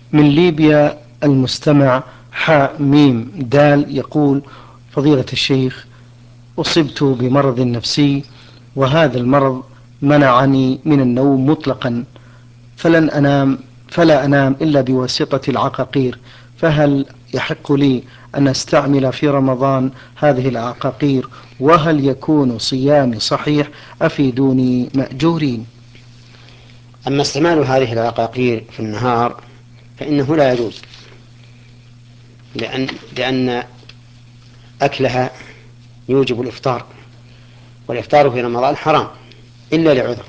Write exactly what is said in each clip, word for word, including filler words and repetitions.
من ليبيا المستمع حاء ميم دال يقول: فضيلة الشيخ، أصبت بمرض نفسي، وهذا المرض منعني من النوم مطلقا، فلن أنام فلا أنام إلا بواسطة العقاقير، فهل يحق لي أن أستعمل في رمضان هذه العقاقير؟ وهل يكون صيامي صحيح؟ أفيدوني مأجورين. أما استعمال هذه العقاقير في النهار فإنه لا يجوز، لأن, لأن أكلها يوجب الإفطار، والإفطار في رمضان حرام إلا لعذر.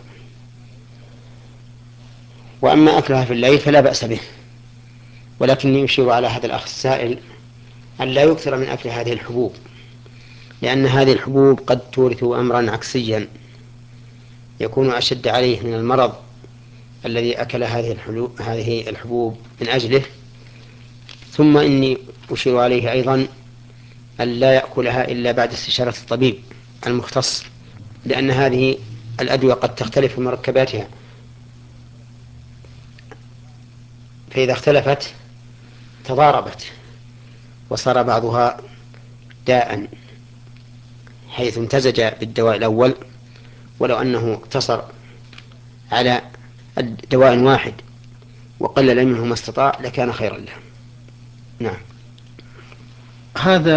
وأما أكلها في الليل فلا بأس به، ولكني يشير على هذا الأخ السائل أن لا يكثر من أكل هذه الحبوب، لأن هذه الحبوب قد تورث أمرا عكسيا يكون أشد عليه من المرض الذي أكل هذه هذه الحبوب من أجله. ثم إني أشير عليه أيضا أن لا يأكلها إلا بعد استشارة الطبيب المختص، لأن هذه الأدوية قد تختلف في مركباتها، فإذا اختلفت تضاربت وصار بعضها داء حيث امتزج بالدواء الأول، ولو أنه اقتصر على دواء واحد وقلل منه ما استطاع لكان خيرا له. نعم. هذا